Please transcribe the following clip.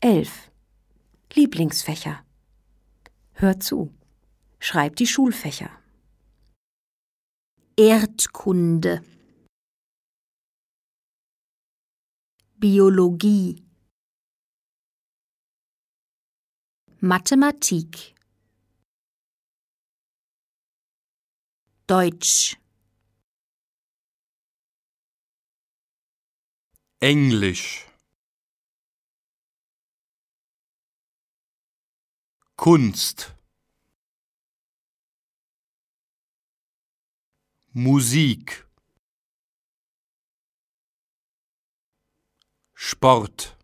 11. Lieblingsfächer. Hör zu. Schreib die Schulfächer. Erdkunde, Biologie, Mathematik, Deutsch, Englisch, Kunst, Musik, Sport.